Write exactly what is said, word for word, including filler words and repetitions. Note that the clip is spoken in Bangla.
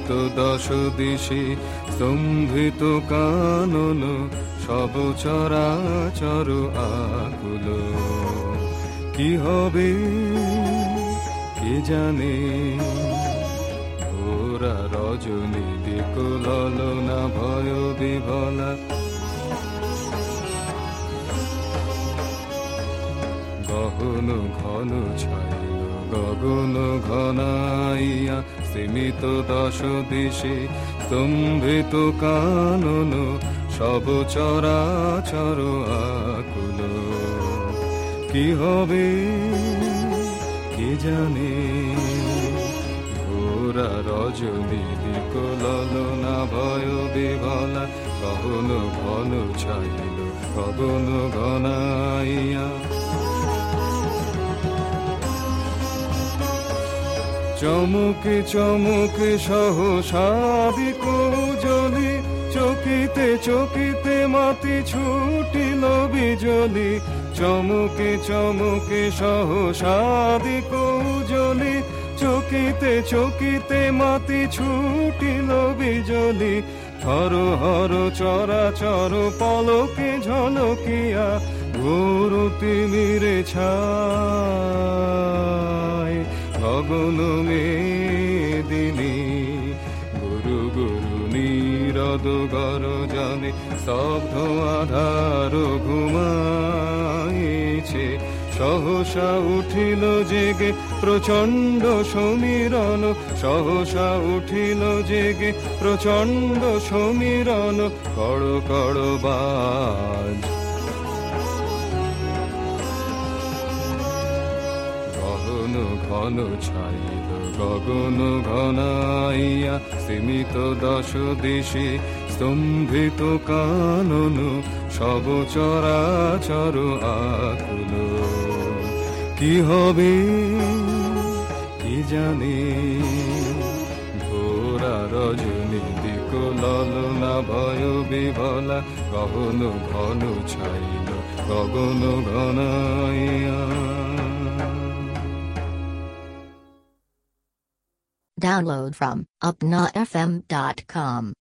স্তিমিত দশ দিশে স্তম্ভিত কানন সব চরাচর আকুল। কি হবে কে জানে, ঘোরা রজনী বিকলনা ভয় বিভলা। গহন ঘন ছাইল গগন ঘনাইয়া স্তিমিত দশ দিশে স্তম্ভিত কানন সব চরাচর আকুল। কি হবে কে জানে, ঘোরা রজনী বিকলনা ভয় বিভলা। গহন ঘন ছাইল গগন ঘনাইয়া। চমকে চমকে সহসা বিকৌজলি, চকিতে চকিতে মাতি ছুটিল বিজলি। চমকে চমকে সহসা বিকৌজলি, চকিতে চকিতে মাতি ছুটিল বিজলি। হর হর চরাচর পলকে ঝলকিয়া ঘোর তিমিরে ছায়। গগন মেদিনী গুরু গুরু নীরদ গরজনে স্তব্ধ আধার ঘুমাইছে। সহসা উঠিল জেগে প্রচণ্ড সমীরণ, সহসা উঠিল জেগে প্রচণ্ড সমীরণ। কড় কড় বাজ ঘন ঘন ছাইল গগন ঘনাইয়া স্তিমিত দশ দিশে স্তম্ভিত কানন সব চরাচর আকুল। কি হবে কি জানে, ঘোরা রজনী বিকলনা ভয় বিভলা। গহন ঘন ছাইল গগন ঘনাইয়া। Download from upna f m dot com.